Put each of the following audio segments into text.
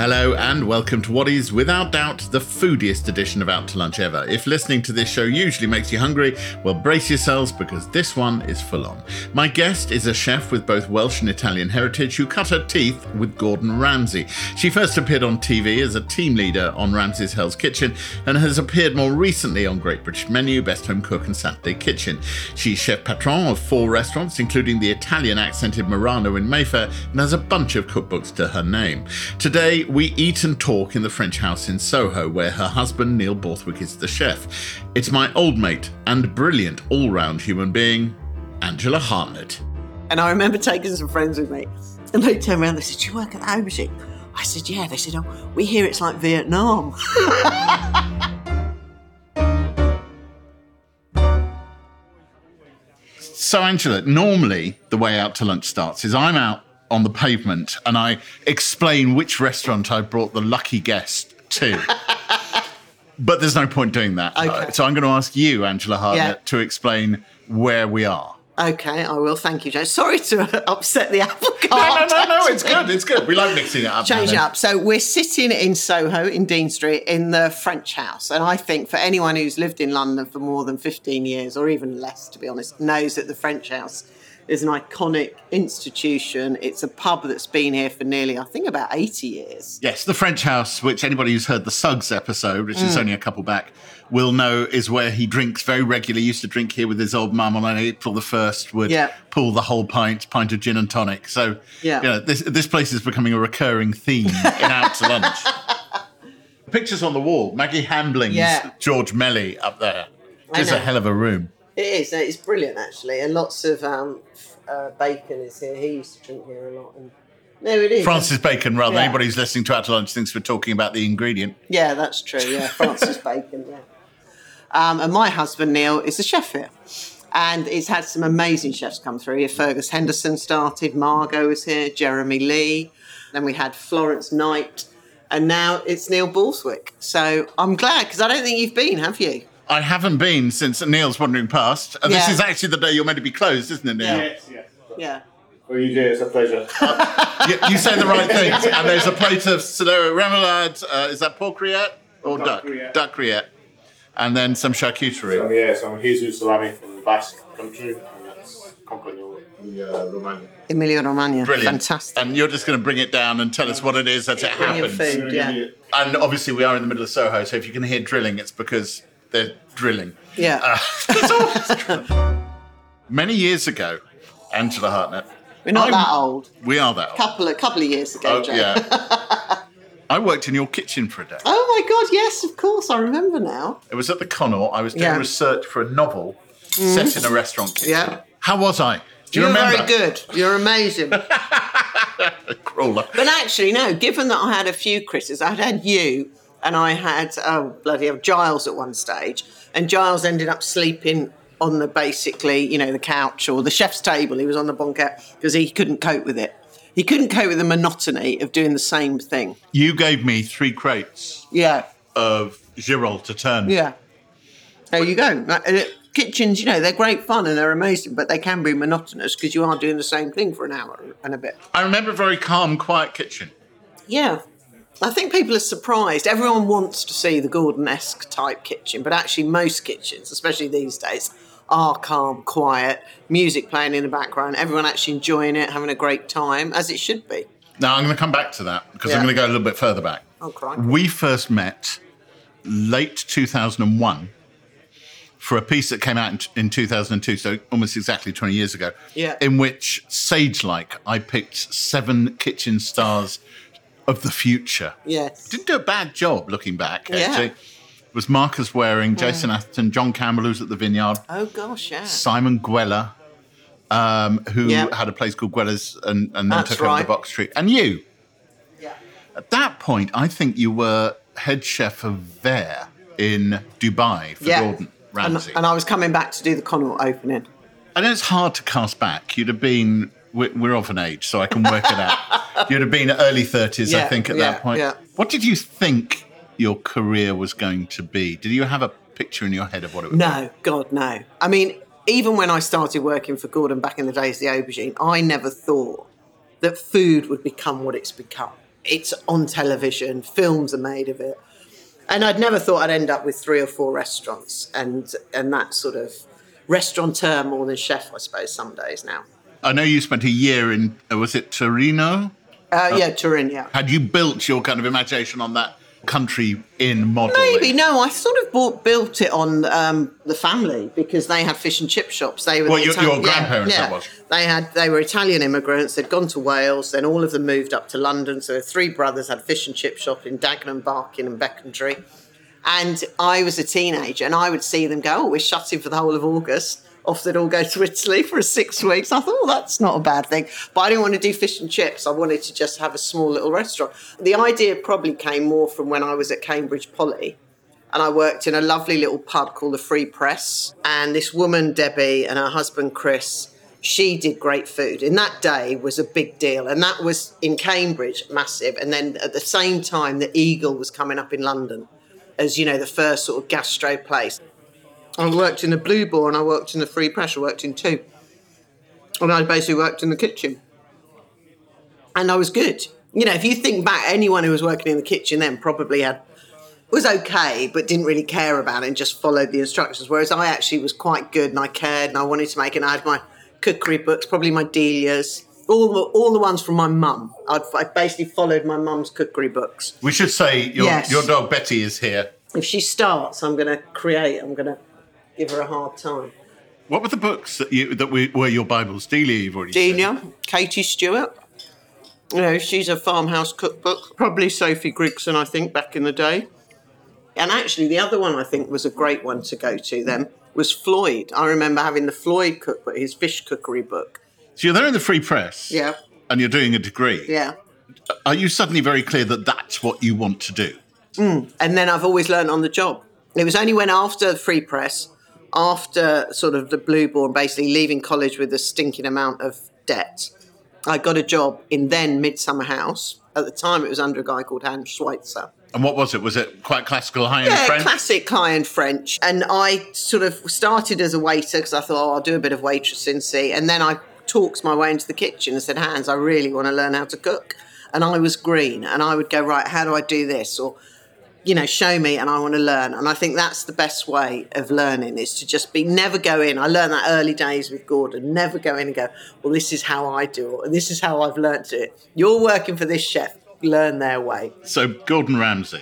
Hello and welcome to what is, without doubt, the foodiest edition of Out to Lunch ever. If listening to this show usually makes you hungry, well, brace yourselves because this one is full on. My guest is a chef with both Welsh and Italian heritage who cut her teeth with Gordon Ramsay. She first appeared on TV as a team leader on Ramsay's Hell's Kitchen and has appeared more recently on Great British Menu, Best Home Cook and Saturday Kitchen. She's chef patron of 4 restaurants, including the Italian accented Murano in Mayfair, and has a bunch of cookbooks to her name. Today, we eat and talk in the French house in Soho, where her husband, Neil Borthwick, is the chef. It's my old mate and brilliant all-round human being, Angela Hartnett. And I remember taking some friends with me, and they turned around and they said, "Do you work at the Aubergine?" I said, "Yeah." They said, "Oh, we hear it's like Vietnam." So, Angela, normally the way Out to Lunch starts is I'm out on the pavement and I explain which restaurant I brought the lucky guest to. But there's no point doing that. Okay. So I'm going to ask you, Angela Hartnett, to explain where we are. Okay, I will. Thank you, Joe. Sorry to upset the apple cart. No, it's good. It's good. We like mixing it up. Change it up. So we're sitting in Soho, in Dean Street, in the French house. And I think for anyone who's lived in London for more than 15 years, or even less, to be honest, knows that the French house is an iconic institution. It's a pub that's been here for nearly, I think, about 80 years. Yes, the French house, which anybody who's heard the Suggs episode, which is only a couple back, will know is where he drinks very regularly. He used to drink here with his old mum on April the 1st, would pull the whole pint of gin and tonic. So, this place is becoming a recurring theme in Out to Lunch. Pictures on the wall. Maggie Hambling's George Melly up there. It's a hell of a room. It is. It's brilliant, actually. And lots of Bacon is here. He used to drink here a lot. And there it is. Francis Bacon, rather. Anybody who's listening to Out to Lunch thinks we're talking about the ingredient. Yeah, that's true. Yeah, Francis Bacon, and my husband, Neil, is the chef here. And it's had some amazing chefs come through here. Fergus Henderson started. Margot was here. Jeremy Lee. Then we had Florence Knight. And now it's Neil Borthwick. So I'm glad, because I don't think you've been, have you? I haven't been since Neil's wandering past. This is actually the day you're meant to be closed, isn't it, Neil? Yes. Yeah. Well, you do. It's a pleasure. You say the right things. And there's a plate of Solero remoulade. Is that pork rillette or duck? Rillette. Duck rillette. And then some charcuterie. Some Jesus salami from the Basque country. And that's Compagno Romagna. Emilia-Romagna. Brilliant. Fantastic. And you're just going to bring it down and tell us what it is as it happens. Food, And obviously we are in the middle of Soho, so if you can hear drilling, it's because they're drilling. Yeah. Many years ago, Angela Hartnett. We're not that old. We are that old. Couple of years ago, Joe. Yeah. I worked in your kitchen for a day. Oh, my God, yes, of course, I remember now. It was at the Connaught. I was doing research for a novel set in a restaurant kitchen. Yeah. How was I? Do you remember? You're very good. You're amazing. Crawler. But actually, no, given that I had a few critics, I'd had you and I had, Giles at one stage. And Giles ended up sleeping on the the couch or the chef's table. He was on the banquette because he couldn't cope with it. He couldn't cope with the monotony of doing the same thing. You gave me 3 crates of Girolles to turn. Yeah. There you go. Kitchens, they're great fun and they're amazing, but they can be monotonous because you are doing the same thing for an hour and a bit. I remember a very calm, quiet kitchen. Yeah. I think people are surprised. Everyone wants to see the Gordon-esque type kitchen, but actually most kitchens, especially these days, are calm, quiet, music playing in the background, everyone actually enjoying it, having a great time, as it should be. Now, I'm going to come back to that because I'm going to go a little bit further back. Oh, crikey. We first met late 2001 for a piece that came out in 2002, so almost exactly 20 years ago, in which, sage-like, I picked 7 kitchen stars of the future. Yes. Didn't do a bad job looking back, actually. It was Marcus Waring, Jason Atherton, John Campbell, who's at the Vineyard. Oh, gosh, yeah. Simon Gweller, who had a place called Gweller's and then took over the Box Street. And you. Yeah. At that point, I think you were head chef of Vert in Dubai for Gordon Ramsay. And I was coming back to do the Connaught opening. I know it's hard to cast back. You'd have been... We're of an age, so I can work it out. You'd have been early 30s, I think, at that point. Yeah. What did you think your career was going to be? Did you have a picture in your head of what it would be? No, God, no. I mean, even when I started working for Gordon back in the days of the Aubergine, I never thought that food would become what it's become. it's on television, films are made of it. And I'd never thought I'd end up with 3 or 4 restaurants and that sort of restaurateur more than chef, I suppose, some days now. I know you spent a year in, was it Torino? Yeah, Turin, yeah. Had you built your kind of imagination on that country inn model? Maybe, no, I sort of built it on the family because they had fish and chip shops. They were your grandparents, that was? They were Italian immigrants. They'd gone to Wales. Then all of them moved up to London. So 3 brothers had a fish and chip shop in Dagenham, Barking and Becontree. And I was a teenager and I would see them go, we're shutting for the whole of August. Off they'd all go to Italy for 6 weeks. I thought, that's not a bad thing. But I didn't want to do fish and chips. I wanted to just have a small little restaurant. The idea probably came more from when I was at Cambridge Poly. And I worked in a lovely little pub called the Free Press. And this woman, Debbie, and her husband, Chris, she did great food. In that day was a big deal. And that was in Cambridge, massive. And then at the same time, the Eagle was coming up in London as, the first sort of gastro place. I worked in the Blue Boar and I worked in the Free Press. I worked in 2. And I basically worked in the kitchen. And I was good. If you think back, anyone who was working in the kitchen then probably was okay, but didn't really care about it and just followed the instructions. Whereas I actually was quite good and I cared and I wanted to make it. And I had my cookery books, probably my Delia's, all the ones from my mum. I basically followed my mum's cookery books. We should say your dog Betty is here. If she starts, I'm going to give her a hard time. What were the books that were your Bibles? Delia, you've already Delia, said. Katie Stewart. She's a farmhouse cookbook. Probably Sophie Grigson, I think, back in the day. And actually, the other one I think was a great one to go to then was Floyd. I remember having the Floyd cookbook, his fish cookery book. So you're there in the Free Press. Yeah. And you're doing a degree. Yeah. Are you suddenly very clear that that's what you want to do? And then I've always learned on the job. It was only when after the Free Press, after sort of the Blue Boar, basically leaving college with a stinking amount of debt, I got a job in then Midsummer House. At the time, it was under a guy called Hans Schweitzer. And what was it? Was it quite classical high-end French? Yeah, classic high-end French. And I sort of started as a waiter because I thought, I'll do a bit of waitressing, see. And then I talked my way into the kitchen and said, Hans, I really want to learn how to cook. And I was green. And I would go, right, how do I do this? Or, show me and I want to learn. And I think that's the best way of learning is to just never go in. I learned that early days with Gordon. Never go in and go, well, this is how I do it. And this is how I've learnt it. You're working for this chef. Learn their way. So Gordon Ramsay.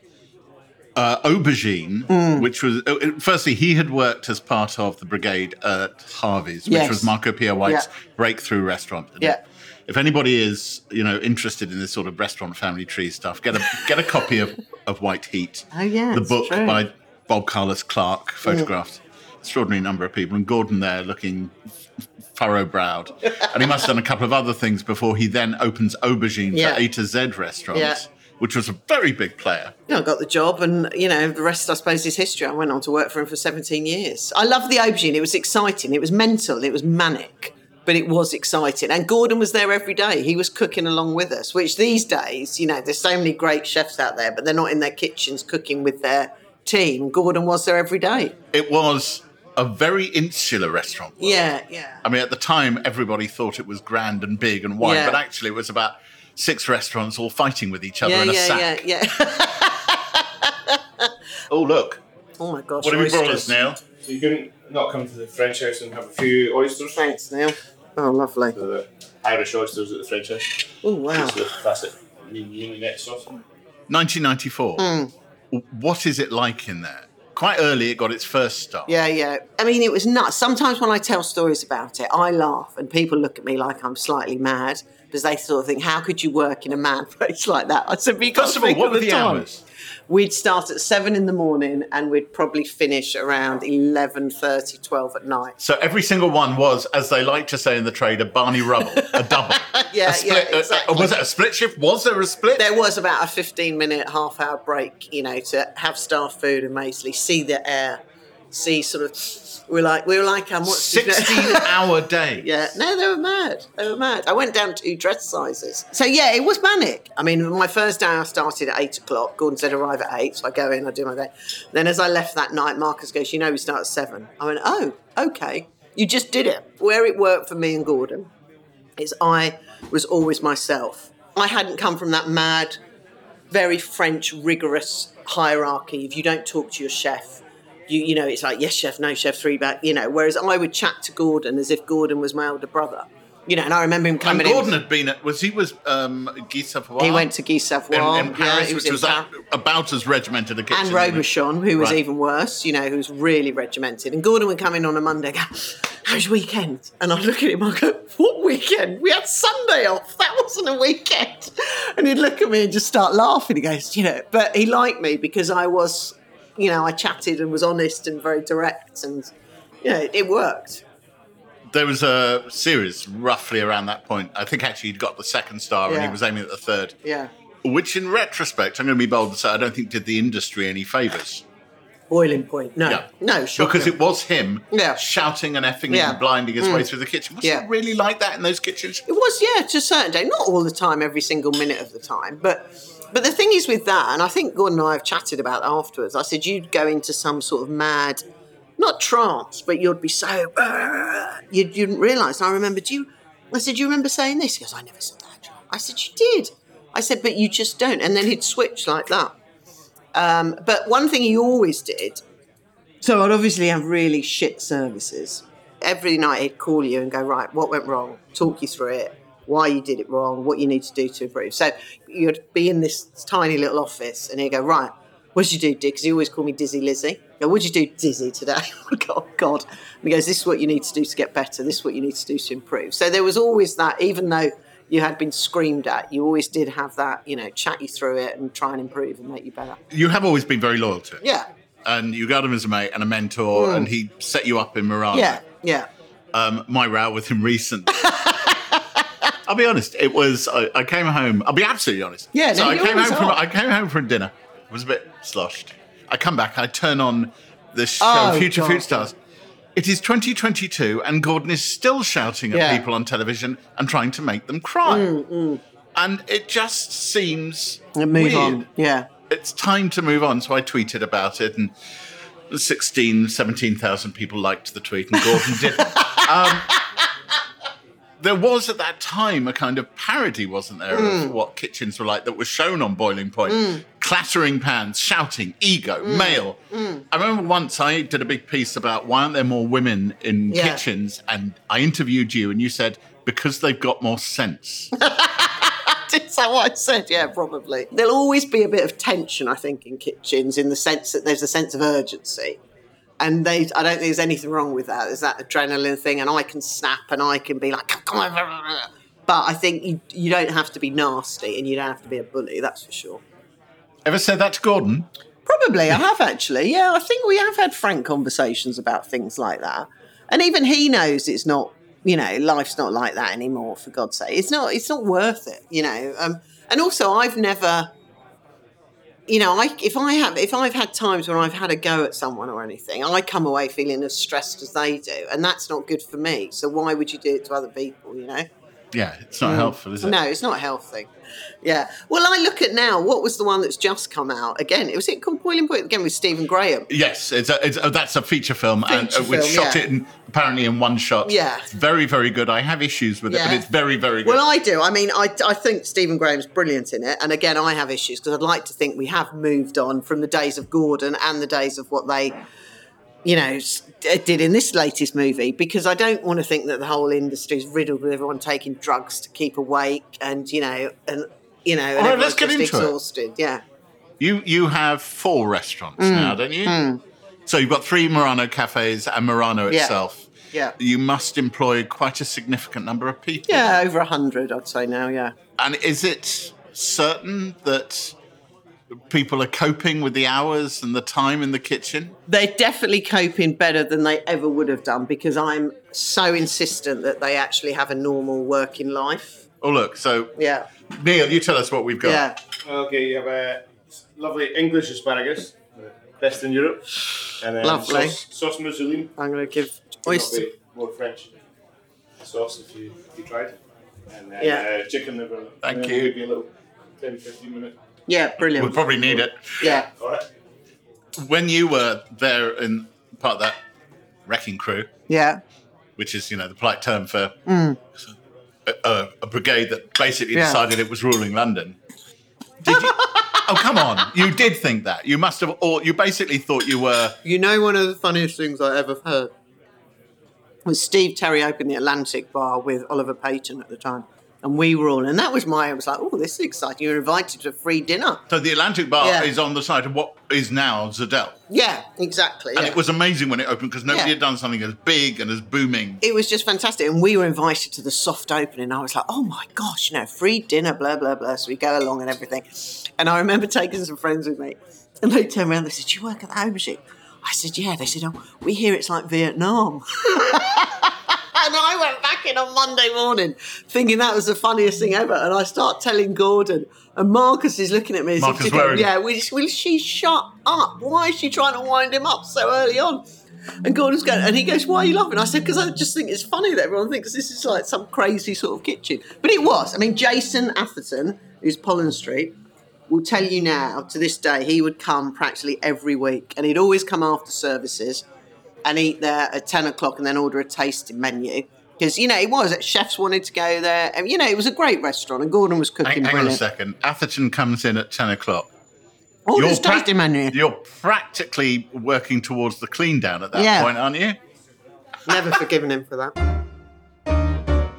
Aubergine, which was... firstly, he had worked as part of the brigade at Harvey's, which was Marco Pierre White's breakthrough restaurant. Yeah. If anybody is, interested in this sort of restaurant family tree stuff, get a copy of White Heat. Oh, yeah, the book by Bob Carlos Clark, photographed extraordinary number of people, and Gordon there looking furrow-browed. And he must have done a couple of other things before he then opens Aubergine for A to Z restaurants, which was a very big player. I got the job and, the rest, I suppose, is history. I went on to work for him for 17 years. I loved the Aubergine. It was exciting. It was mental. It was manic. But it was exciting. And Gordon was there every day. He was cooking along with us, which these days, there's so many great chefs out there, but they're not in their kitchens cooking with their team. Gordon was there every day. It was a very insular restaurant. Yeah. I mean, at the time, everybody thought it was grand and big and wide, but actually it was about 6 restaurants all fighting with each other in a sack. Yeah. Oh, look. Oh, my gosh. What have you brought us, Neil? So you couldn't not come to the French house and have a few oysters? Thanks, Neil. Oh, lovely. So the Irish oysters at the French house. Oh, wow. It's the classic Uninet sauce. 1994. What is it like in there? Quite early, it got its first start. Yeah. I mean, it was nuts. Sometimes when I tell stories about it, I laugh and people look at me like I'm slightly mad because they sort of think, how could you work in a mad place like that? I said, first of all, what were the hours? We'd start at 7 a.m. and we'd probably finish around 11:30, 12 at night. So every single one was, as they like to say in the trade, a Barney Rubble, a double. Exactly. Was it a split shift? Was there a split? There was about a 15-minute, half-hour break, to have staff food and basically see the air, see sort of... We were like, what's 16-hour days. Yeah, no, they were mad. I went down 2 dress sizes. So, yeah, it was manic. I mean, my first day I started at 8 o'clock. Gordon said arrive at 8, so I go in, I do my day. Then as I left that night, Marcus goes, we start at 7. I went, oh, okay. You just did it. Where it worked for me and Gordon is I was always myself. I hadn't come from that mad, very French, rigorous hierarchy. If you don't talk to your chef, you know, it's like, yes, chef, no, chef, 3 back, you know, whereas I would chat to Gordon as if Gordon was my older brother. You know, and I remember him coming and Gordon in. had been at, Guy Savoy? He went to Guy Savoy. In Paris, he which was about as regimented a kitchen. And Robuchon, who was Right. even worse, you know, who was really regimented. And Gordon would come in on a Monday and go, how's your weekend? And I'd look at him and I'd go, what weekend? We had Sunday off. That wasn't a weekend. And he'd look at me and just start laughing. He goes, you know, but he liked me because I was, you know, I chatted and was honest and very direct. And, you know, it worked. There was a series roughly around that point. I think actually he'd got the 2nd star and Yeah. he was aiming at the 3rd. Yeah. Which, in retrospect, I'm going to be bold to say, I don't think did the industry any favours. Boiling Point. No. Yeah. No, sure. Because it was him Yeah. shouting and effing Yeah. and blinding his way through the kitchen. Was Yeah. it really like that in those kitchens? It was, yeah, to a certain day. Not all the time, every single minute of the time. But the thing is with that, and I think Gordon and I have chatted about it afterwards, I said you'd go into some sort of mad, not trance, but you'd be so, you didn't realise. And I remember, I said, do you remember saying this? He goes, I never said that, John. I said, you did. I said, but you just don't. And then he'd switch like that. But one thing he always did, so I'd obviously have really shit services. Every night he'd call you and go, right, what went wrong? Talk you through it, why you did it wrong, what you need to do to improve. So you'd be in this tiny little office and he'd go, right, what did you do, Dick? Because he always called me Dizzy Lizzie. I go, what did you do, Dizzy, today? Oh, God. And he goes, this is what you need to do to get better. This is what you need to do to improve. So there was always that, even though you had been screamed at, you always did have that, you know, chat you through it and try and improve and make you better. You have always been very loyal to him. Yeah. And you got him as a mate and a mentor, and he set you up in Murano. Yeah, yeah. My row with him recently. I'll be honest. It was I came home. I'll be absolutely honest. Yeah, So no, I you came always home are. I came home from dinner. It was a bit sloshed. I come back. I turn on the show Oh, Future God. Food Stars. It is 2022, and Gordon is still shouting at Yeah. people on television and trying to make them cry. And it just seems And weird. move on. Yeah. It's time to move on. So I tweeted about it, and 17,000 people liked the tweet, and Gordon didn't. There was at that time a kind of parody, wasn't there, of what kitchens were like that was shown on Boiling Point. Clattering pans, shouting, ego, male. I remember once I did a big piece about why aren't there more women in Yeah. kitchens, and I interviewed you and you said, because they've got more sense. Is that what I said? Yeah, probably. There'll always be a bit of tension, I think, in kitchens, in the sense that there's a sense of urgency. And I don't think there's anything wrong with that. There's that adrenaline thing, and I can snap and I can be like, come on. But I think you don't have to be nasty and you don't have to be a bully, that's for sure. Ever said that to Gordon? Probably, I have actually. Yeah, I think we have had frank conversations about things like that. And even he knows it's not, you know, life's not like that anymore, for God's sake. It's not worth it, you know. And also I've never, you know, if I've had times when I've had a go at someone or anything, I come away feeling as stressed as they do. And that's not good for me. So why would you do it to other people, you know? Yeah, it's not helpful, is it? No, it's not healthy. Yeah. Well, I look at now, what was the one that's just come out? Again, was it called Boiling Point? Again, with Stephen Graham. Yes, that's a feature film, and Feature we film, shot yeah. it apparently in one shot. Yeah. It's very, very good. I have issues with it, but Yeah. it's very, very good. Well, I do. I mean, I think Stephen Graham's brilliant in it. And again, I have issues because I'd like to think we have moved on from the days of Gordon and the days of what they, you know, did in this latest movie, because I don't want to think that the whole industry is riddled with everyone taking drugs to keep awake and, you know, and right, let's everyone's get just into it. exhausted. Yeah. You have 4 restaurants now, don't you? So you've got 3 Murano cafes and Murano Yeah. itself. Yeah. You must employ quite a significant number of people. Yeah, over 100, I'd say now, yeah. And is it certain that people are coping with the hours and the time in the kitchen? They're definitely coping better than they ever would have done, because I'm so insistent that they actually have a normal working life. Oh, look, so Yeah. Neil, you tell us what we've got. Yeah. Okay, you have a lovely English asparagus, the best in Europe. And then Lovely. sauce mousseline. I'm going to give Not oyster. very- more French sauce if you tried. And then Yeah. chicken liver. Thank and then you. Maybe a little 10-15 minute. Yeah, brilliant. We'll probably need it. Yeah. All right. When you were there in part of that wrecking crew, Yeah. which is, the polite term for a brigade that basically decided it was ruling London. Did you? Oh, come on. You did think that. You must have, or you basically thought you were... You know, one of the funniest things I ever heard was Steve Terry opened the Atlantic Bar with Oliver Payton at the time. And we were all, and that was I was like, oh, this is exciting. You're invited to a free dinner. So the Atlantic Bar is on the side of what is now Zadell. Yeah, exactly. And it was amazing when it opened because nobody had done something as big and as booming. It was just fantastic. And we were invited to the soft opening. I was like, oh my gosh, free dinner, blah, blah, blah. So we go along and everything. And I remember taking some friends with me. And they turned around and they said, do you work at the Home Ship? I said, yeah. They said, oh, we hear it's like Vietnam. And I went back in on Monday morning thinking that was the funniest thing ever. And I start telling Gordon, and Marcus is looking at me as Marcus if will she shut up? Why is she trying to wind him up so early on? And Gordon's going, and he goes, why are you laughing? I said, because I just think it's funny that everyone thinks this is like some crazy sort of kitchen. But it was. I mean, Jason Atherton, who's Pollen Street, will tell you now, to this day, he would come practically every week. And he'd always come after services and eat there at 10 o'clock and then order a tasting menu. Because, it was. Chefs wanted to go there. And, it was a great restaurant and Gordon was cooking Hang on brilliant. a second. Atherton comes in at 10 o'clock. Orders tasting menu. You're practically working towards the clean down at that point, aren't you? Never forgiven him for that.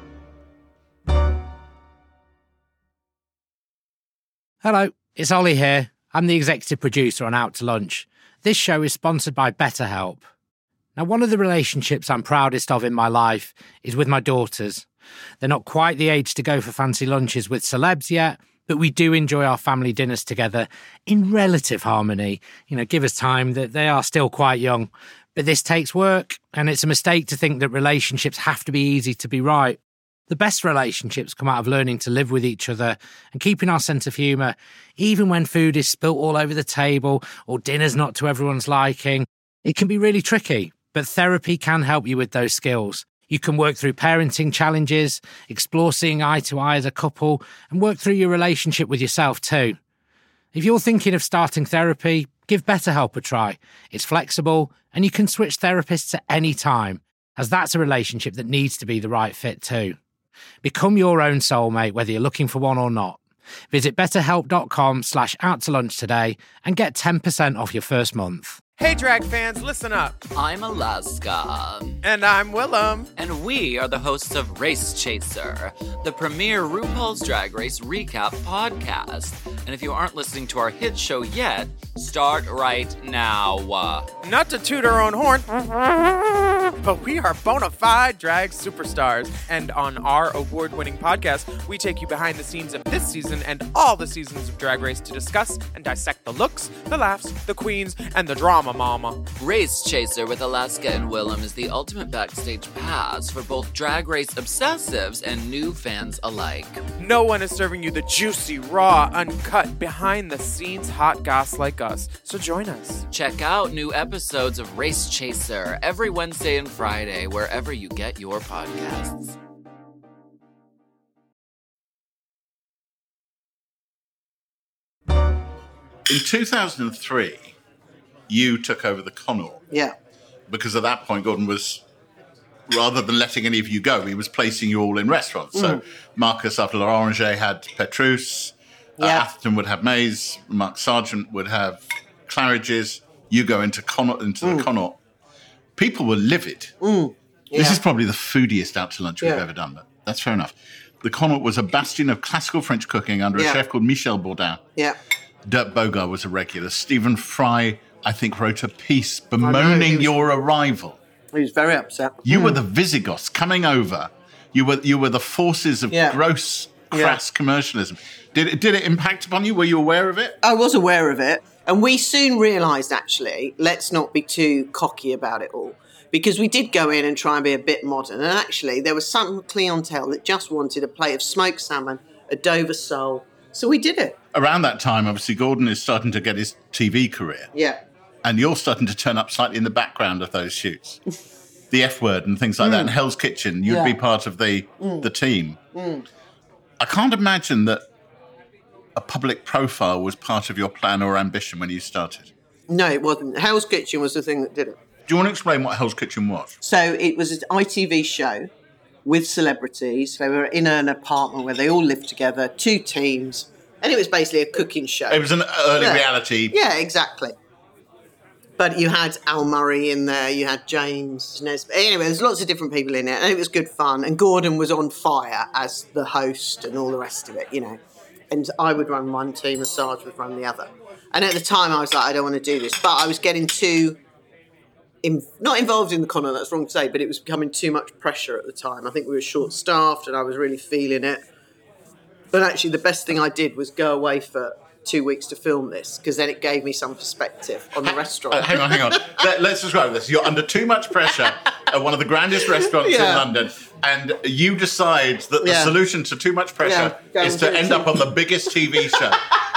Hello, it's Ollie here. I'm the executive producer on Out to Lunch. This show is sponsored by BetterHelp. Now, one of the relationships I'm proudest of in my life is with my daughters. They're not quite the age to go for fancy lunches with celebs yet, but we do enjoy our family dinners together in relative harmony. Give us time that they are still quite young. But this takes work, and it's a mistake to think that relationships have to be easy to be right. The best relationships come out of learning to live with each other and keeping our sense of humour, even when food is spilt all over the table or dinner's not to everyone's liking. It can be really tricky, but therapy can help you with those skills. You can work through parenting challenges, explore seeing eye to eye as a couple, and work through your relationship with yourself too. If you're thinking of starting therapy, give BetterHelp a try. It's flexible, and you can switch therapists at any time, as that's a relationship that needs to be the right fit too. Become your own soulmate, whether you're looking for one or not. Visit betterhelp.com/outtolunch today and get 10% off your first month. Hey, drag fans, listen up. I'm Alaska. And I'm Willem. And we are the hosts of Race Chaser, the premier RuPaul's Drag Race recap podcast. And if you aren't listening to our hit show yet, start right now. Not to toot our own horn, but we are bona fide drag superstars. And on our award-winning podcast, we take you behind the scenes of this season and all the seasons of Drag Race to discuss and dissect the looks, the laughs, the queens, and the drama, mama. Race Chaser with Alaska and Willem is the ultimate backstage pass for both Drag Race obsessives and new fans alike. No one is serving you the juicy, raw, uncut, behind-the-scenes hot goss like us. So join us. Check out new episodes of Race Chaser every Wednesday and Friday, wherever you get your podcasts. In 2003, you took over the Connaught. Yeah. Because at that point, Gordon was, rather than letting any of you go, he was placing you all in restaurants. So Marcus after L'Oranger had Petrus, Atherton would have Maze, Mark Sargent would have Claridge's. You go into the Connaught. People were livid. This is probably the foodiest out to lunch we've ever done, but that's fair enough. The Connaught was a bastion of classical French cooking under a chef called Michel Bourdin. Yeah. Dirk Bogarde was a regular. Stephen Fry, I think, wrote a piece bemoaning your arrival. He was very upset. You were the Visigoths coming over. You were the forces of gross, crass commercialism. Did it impact upon you? Were you aware of it? I was aware of it. And we soon realised, actually, let's not be too cocky about it all. Because we did go in and try and be a bit modern. And actually, there was some clientele that just wanted a plate of smoked salmon, a Dover sole. So we did it. Around that time, obviously, Gordon is starting to get his TV career. Yeah. And you're starting to turn up slightly in the background of those shoots. The F Word and things like that. And Hell's Kitchen, you'd be part of the team. I can't imagine that a public profile was part of your plan or ambition when you started. No, it wasn't. Hell's Kitchen was the thing that did it. Do you want to explain what Hell's Kitchen was? So it was an ITV show with celebrities. They were in an apartment where they all lived together, 2 teams, and it was basically a cooking show. It was an early reality. Yeah, exactly. But you had Al Murray in there, you had James Nesbitt. Anyway, there's lots of different people in it, and it was good fun. And Gordon was on fire as the host and all the rest of it, you know. And I would run one team, Sarge would run the other. And at the time, I was like, I don't want to do this. But I was getting too... not involved in the con, that's wrong to say, but it was becoming too much pressure at the time. I think we were short-staffed and I was really feeling it. But actually, the best thing I did was go away for 2 weeks to film this, because then it gave me some perspective on the restaurant. Hang on. Let's describe this. You're under too much pressure at one of the grandest restaurants in London, and you decide that the solution to too much pressure is to end up on the biggest TV show.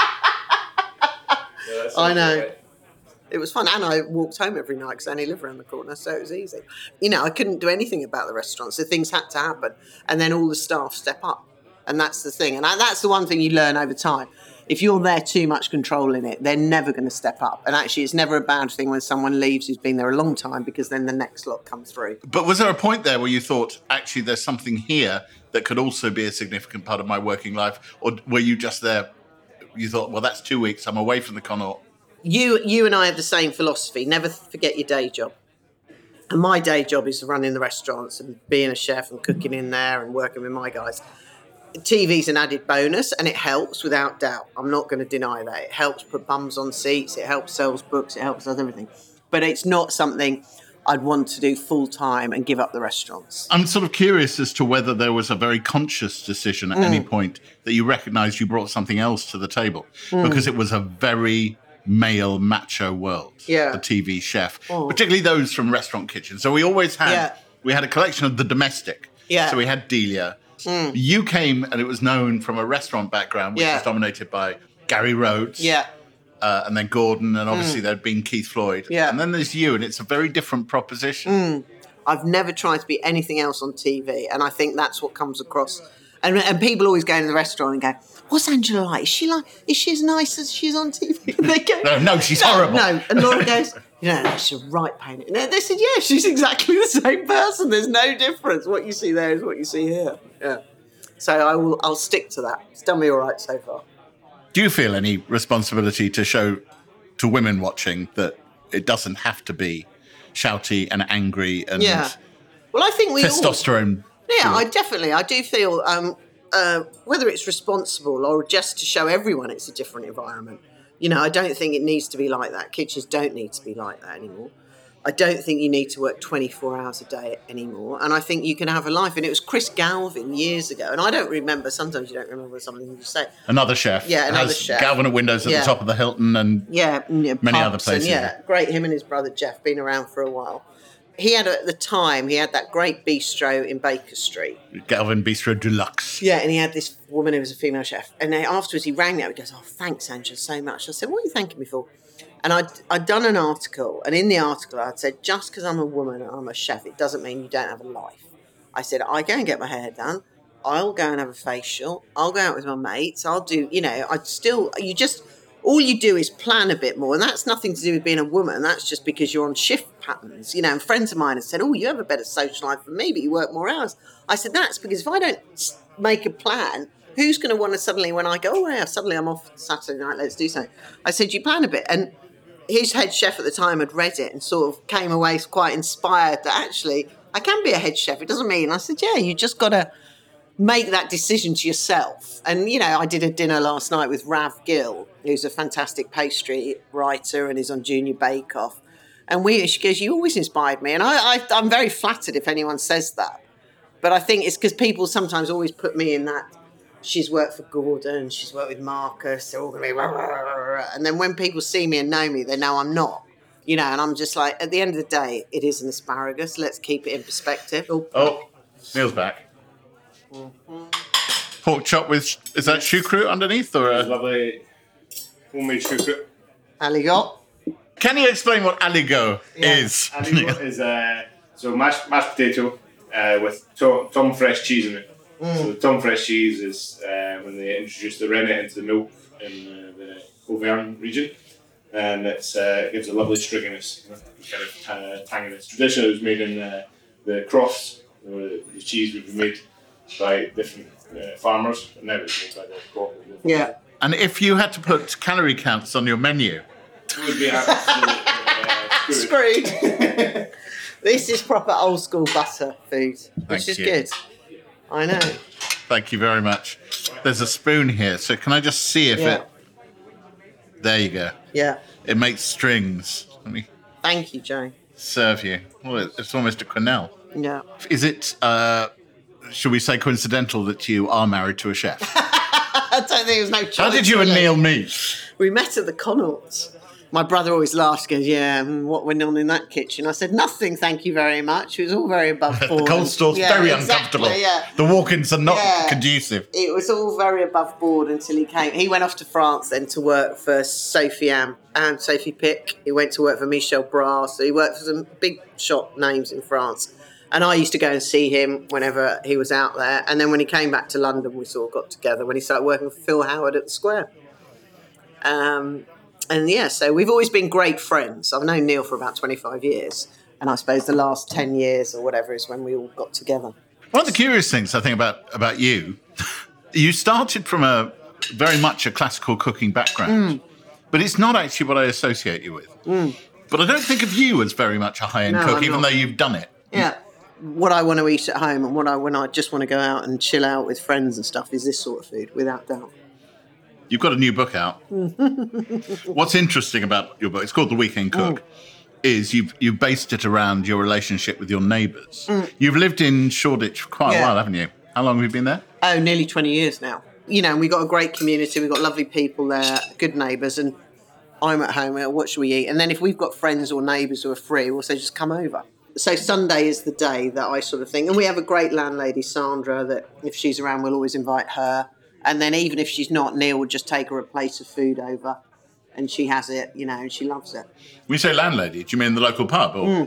I know. It was fun, and I walked home every night because I only live around the corner, so it was easy. You know, I couldn't do anything about the restaurant, so things had to happen, and then all the staff step up, and that's the thing. And that's the one thing you learn over time. If you're there too much controlling it, they're never going to step up. And actually, it's never a bad thing when someone leaves who's been there a long time, because then the next lot come through. But was there a point there where you thought, actually, there's something here that could also be a significant part of my working life? Or were you just there, you thought, well, that's 2 weeks, I'm away from the Connaught? You and I have the same philosophy. Never forget your day job. And my day job is running the restaurants and being a chef and cooking in there and working with my guys. TV's an added bonus, and it helps without doubt. I'm not going to deny that. It helps put bums on seats, it helps sell books, it helps does everything. But it's not something I'd want to do full time and give up the restaurants. I'm sort of curious as to whether there was a very conscious decision at any point that you recognised you brought something else to the table, because it was a very male macho world, the TV chef, particularly those from restaurant kitchens. So we always had we had a collection of the domestic. So we had Delia. You came, and it was known from a restaurant background, which was dominated by Gary Rhodes, and then Gordon, and obviously there'd been Keith Floyd, and then there's you, and it's a very different proposition. I've never tried to be anything else on TV, and I think that's what comes across. And people always go into the restaurant and go, "What's Angela like? Is she as nice as she's on TV?" And they go, No, she's horrible. No, and Laura goes, she's a right pain. And they said, yeah, she's exactly the same person. There's no difference. What you see there is what you see here. Yeah. So I'll stick to that. It's done me all right so far. Do you feel any responsibility to show to women watching that it doesn't have to be shouty and angry and well, I think we testosterone? I do feel whether it's responsible or just to show everyone it's a different environment. You know, I don't think it needs to be like that. Kitchens don't need to be like that anymore. I don't think you need to work 24 hours a day anymore. And I think you can have a life. And it was Chris Galvin years ago. And I don't remember, sometimes you don't remember something you say. Another chef. Yeah, another chef. Galvin at Windows at the top of the Hilton and many other places. And great. Him and his brother Jeff, been around for a while. He had, at the time, that great bistro in Baker Street. Galvin Bistro Deluxe. Yeah, and he had this woman who was a female chef. And then afterwards he rang me up and goes, "Oh, thanks, Angela, so much." I said, "What are you thanking me for?" And I'd done an article, and in the article I'd said, just because I'm a woman and I'm a chef, it doesn't mean you don't have a life. I said, I go and get my hair done. I'll go and have a facial. I'll go out with my mates. I'll do, all you do is plan a bit more. And that's nothing to do with being a woman. That's just because you're on shift patterns. And friends of mine have said, "Oh, you have a better social life than me, but you work more hours." I said, that's because if I don't make a plan, who's going to want to suddenly, when I go, "Oh, yeah, suddenly I'm off Saturday night, let's do something." I said, you plan a bit. And his head chef at the time had read it and sort of came away quite inspired that actually I can be a head chef. It doesn't mean. I said, yeah, you just got to make that decision to yourself. And, I did a dinner last night with Rav Gill, who's a fantastic pastry writer and is on Junior Bake Off. And she goes, "You always inspired me." And I'm very flattered if anyone says that. But I think it's because people sometimes always put me in that, she's worked for Gordon, she's worked with Marcus, they're all going to be rah, rah, rah, rah. And then when people see me and know me, they know I'm not. And I'm just like, at the end of the day, it is an asparagus. Let's keep it in perspective. Oh, Neil's back. Mm-hmm. Pork chop with, is that choux underneath? Or lovely homemade choux. Aligot. Can you explain what aligot is? Aligot is so mashed potato with Tom fresh cheese in it. So the Tom fresh cheese is when they introduced the rennet into the milk in the Auvergne region, and it gives a lovely stringiness, kind of tanginess. Traditionally, it was made in the Crofts The cheese would be made by different farmers, and now it's made by the cooperative. Yeah. And if you had to put calorie counts on your menu, It would be absolutely Screwed. This is proper old school butter food, which Thank is you. good. I know. thank you very much. There's a spoon here, so can I just see if Yeah. it... There you go. Yeah. It makes strings. Let me Thank you, Joe. serve you. Well, it's almost a quenelle. Yeah. Is it, should we say, coincidental that you are married to a chef? I don't think there was no choice. How did you and really. Neil meet? We met at the Connaughts. My brother always laughs, goes, yeah, what went on in that kitchen? I said, nothing, thank you very much. It was all very above board. The cold store's Yeah, very exactly, uncomfortable. Yeah. The walk-ins are not Yeah. conducive. It was all very above board until he came. He went off to France then to work for Sophie Pic. He went to work for Michel Bras. So he worked for some big shot names in France. And I used to go and see him whenever he was out there. And then when he came back to London, we sort of got together when he started working for Phil Howard at the Square. And yeah, so we've always been great friends. I've known Neil for about 25 years. And I suppose the last 10 years or whatever is when we all got together. One of the curious things I think about you, you started from very much a classical cooking background, but it's not actually what I associate you with. But I don't think of you as very much a high-end No, cook, I'm even not. though you've done it. Yeah. What I want to eat at home and when I just want to go out and chill out with friends and stuff is this sort of food, without doubt. You've got a new book out. What's interesting about your book, it's called The Weekend Cook, is you've based it around your relationship with your neighbours. You've lived in Shoreditch for quite a Yeah. while, haven't you? How long have you been there? Oh, nearly 20 years now. You know, we've got a great community. We've got lovely people there, good neighbours, and I'm at home. What should we eat? And then if we've got friends or neighbours who are free, we'll say, just come over. So Sunday is the day that I sort of think, and we have a great landlady, Sandra, that if she's around, we'll always invite her. And then even if she's not, Neil would just take her a plate of food over, and she has it, you know, and she loves it. When you say landlady, do you mean the local pub? Or?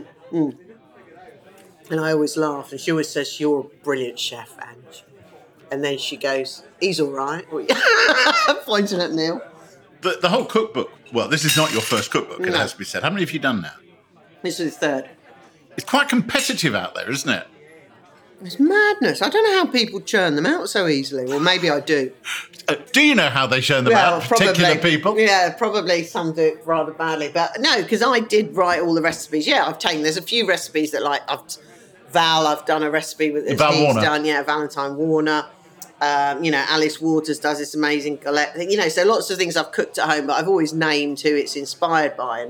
And I always laugh, and she always says, you're a brilliant chef, Ange. And then she goes, he's all right. Pointing at Neil. The whole cookbook, well, this is not your first cookbook, it No. has to be said. How many have you done now? This is the third. It's quite competitive out there, isn't it? It's madness. I don't know how people churn them out so easily. Well, maybe I do. Do you know how they churn them out, particular people? Yeah, probably some do it rather badly. But no, because I did write all the recipes. Yeah, I've taken, there's a few recipes that I've done a recipe with. Val Warner. Valentine Warner. You know, Alice Waters does this amazing collect. You know, so lots of things I've cooked at home, but I've always named who it's inspired by.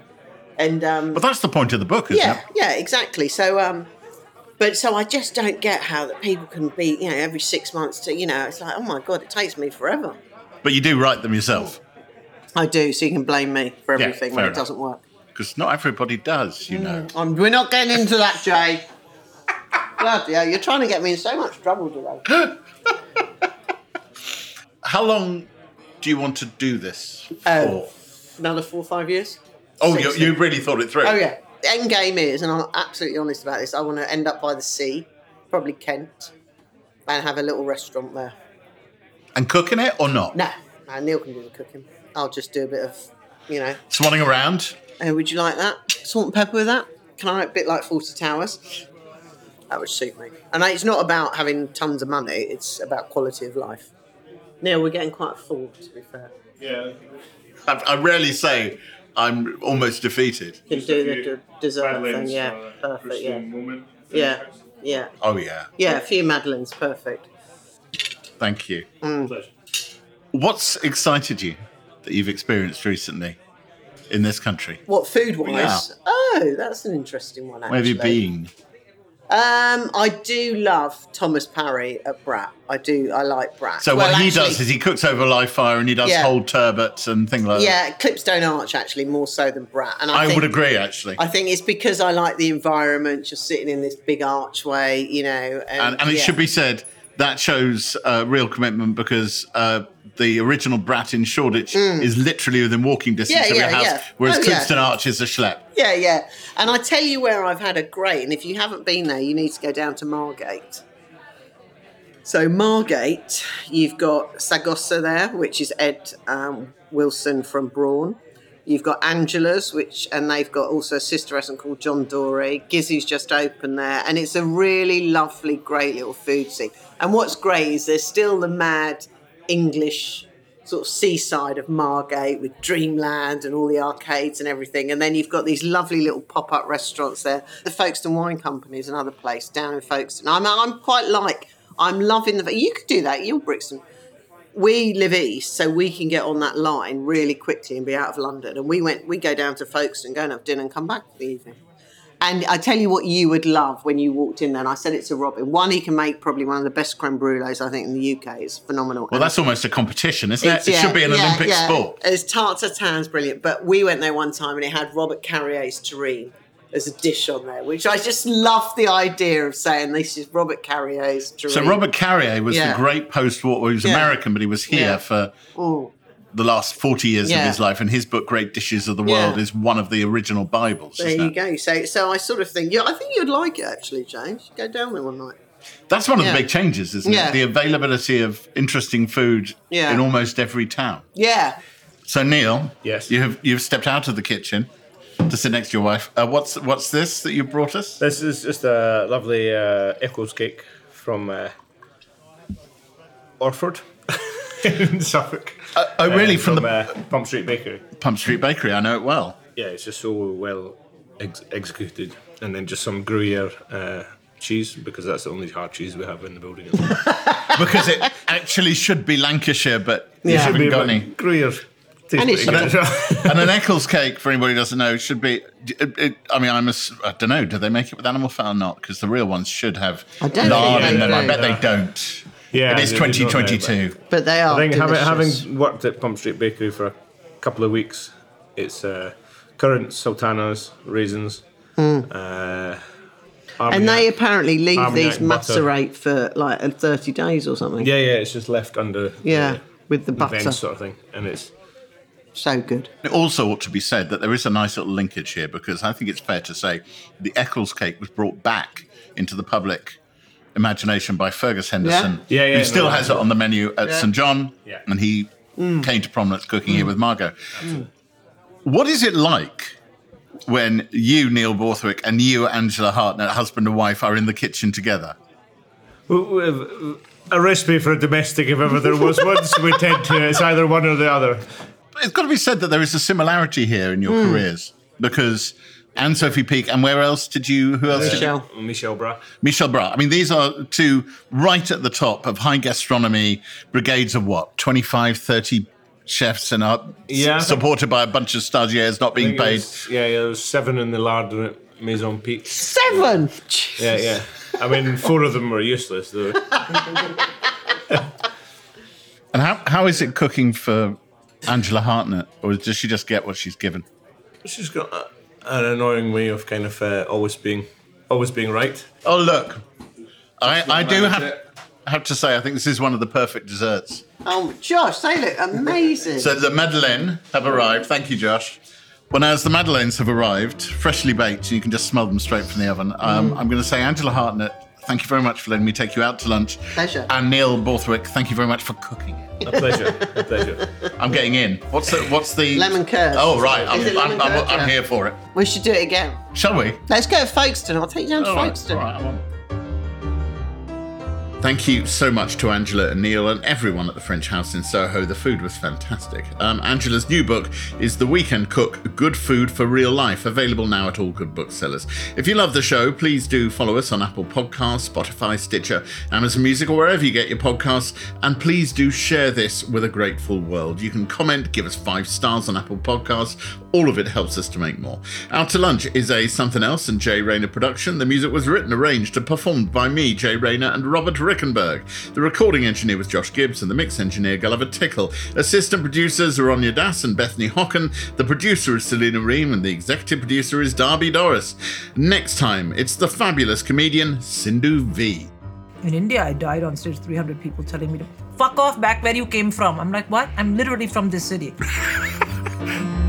But that's the point of the book, isn't it? Yeah, exactly. So, so I just don't get how that people can be, you know, every 6 months to, you know, it's like, oh my God, it takes me forever. But you do write them yourself, I do, so you can blame me for Yeah, everything fair when it enough. doesn't work. because not everybody does, you know. We're not getting into that, Jay. Bloody hell, you're trying to get me in so much trouble today. How long do you want to do this Oh. for? Another 4 or 5 years? Oh, 6 you really thought it through? Oh, yeah. The end game is, and I'm absolutely honest about this, I want to end up by the sea, probably Kent, and have a little restaurant there. And cooking it or not? No, Neil can do the cooking. I'll just do a bit of, you know. Swanning around? Would you like that? Salt and pepper with that? Can I make a bit like 40 Towers? That would suit me. And it's not about having tons of money, it's about quality of life. Neil, we're getting quite full, to be fair. Yeah. I rarely say I'm almost defeated. You can do the dessert thing, yeah. Perfect, yeah. Moment. Yeah, yeah. Oh, yeah. Yeah, a few Madeleines, perfect. Thank you. Pleasure. What's excited you that you've experienced recently in this country? What, food-wise? Yeah. Oh, that's an interesting one, actually. Where have you been? I do love Thomas Parry at Brat. I like Brat. So Well, what he actually, does is he cooks over live fire and he does Yeah. whole turbots and things like that. Yeah, Clipstone Arch, actually, more so than Brat. And I think, would agree, actually. I think it's because I like the environment, just sitting in this big archway, you know. And it yeah. should be said, that shows real commitment because the original Brat in Shoreditch is literally within walking distance Yeah, of your yeah, house, yeah. whereas Oh, yeah. Clipston Arch is a schlep. Yeah, yeah. And I tell you where I've had a great, and if you haven't been there, you need to go down to Margate. So Margate, you've got Sagossa there, which is Ed Wilson from Brawn. You've got Angela's, and they've got also a sister restaurant called John Dory. Gizzy's just opened there, and it's a really lovely, great little food scene. And what's great is there's still the mad English sort of seaside of Margate with Dreamland and all the arcades and everything. And then you've got these lovely little pop-up restaurants there. The Folkestone Wine Company is another place down in Folkestone. I'm loving you could do that. You're Brixton. We live east, so we can get on that line really quickly and be out of London. And we go down to Folkestone, go and have dinner and come back for the evening. And I tell you what you would love when you walked in there, and I said it to Robin. One, he can make probably one of the best creme brulees, I think, in the UK. It's phenomenal. Well, that's almost a competition, isn't it? It should be an Olympic sport. His tart tatin's brilliant. But we went there one time and it had Robert Carrier's terrine as a dish on there, which I just love the idea of saying this is Robert Carrier's terrine. So Robert Carrier was the great post-war, he was American, but he was here for the last 40 years of his life, and his book, Great Dishes of the World, is one of the original Bibles. There you go. So I sort of think, I think you'd like it, actually, James. Go down there one night. That's one of the big changes, isn't it? The availability of interesting food in almost every town. Yeah. So, Neil, you've stepped out of the kitchen to sit next to your wife. What's this that you brought us? This is just a lovely Eccles cake from Orford in Suffolk. Really? From Pump Street Bakery. Pump Street Bakery, I know it well. Yeah, it's just so well executed. And then just some Gruyere cheese, because that's the only hard cheese we have in the building. Because it actually should be Lancashire, but you haven't got any. Gruyere. And an Eccles cake, for anybody who doesn't know, should be. I don't know. Do they make it with animal fat or not? Because the real ones should have lard in them. I bet they don't. Yeah, it is 2022. But they are. I think having worked at Pump Street Bakery for a couple of weeks, it's currants, sultanas, raisins. And they apparently leave these macerate for like 30 days or something. Yeah, it's just left under. With the butter vents sort of thing, and it's. So good. It also ought to be said that there is a nice little linkage here, because I think it's fair to say the Eccles cake was brought back into the public imagination by Fergus Henderson, who still has it on the menu at St John, and he came to prominence cooking here with Margot. What is it like when you, Neil Borthwick, and you, Angela Hartnett, husband and wife, are in the kitchen together? A recipe for a domestic, if ever there was one, so we tend to, it's either one or the other. It's got to be said that there is a similarity here in your careers, because Anne-Sophie Peake, and who else did you... Michel Bras. Michel Bras. I mean, these are two right at the top of high gastronomy brigades of what, 25, 30 chefs, and supported by a bunch of stagiaires not being paid. There was 7 in the larder at Maison Peak. 7? Yeah. I mean, 4 of them were useless, though. And how is it cooking for Angela Hartnett, or does she just get what she's given? She's got an annoying way of kind of always being right. Oh, look, I do have to say, I think this is one of the perfect desserts. Oh, Josh, they look amazing. So the Madeleine have arrived. Thank you, Josh. Well, now, as the Madeleines have arrived, freshly baked, you can just smell them straight from the oven. I'm going to say, Angela Hartnett, thank you very much for letting me take you out to lunch. Pleasure. And Neil Borthwick, thank you very much for cooking. A pleasure. I'm getting in. What's the lemon curd? Oh, right. I'm here for it. We should do it again. Shall we? Let's go to Folkestone. I'll take you down to Folkestone. All right. Thank you so much to Angela and Neil and everyone at the French House in Soho. The food was fantastic. Angela's new book is The Weekend Cook, Good Food for Real Life, available now at all good booksellers. If you love the show, please do follow us on Apple Podcasts, Spotify, Stitcher, Amazon Music, or wherever you get your podcasts. And please do share this with a grateful world. You can comment, give us 5 stars on Apple Podcasts. All of it helps us to make more. Out to Lunch is a Something Else and Jay Rayner production. The music was written, arranged, and performed by me, Jay Rayner, and Robert Rickenberg. The recording engineer was Josh Gibbs, and the mix engineer Gulliver Tickle. Assistant producers are Anya Das and Bethany Hocken. The producer is Selena Ream, and the executive producer is Darby Doris. Next time, it's the fabulous comedian Sindhu V. In India, I died on stage, 300 people telling me to fuck off back where you came from. I'm like, what? I'm literally from this city.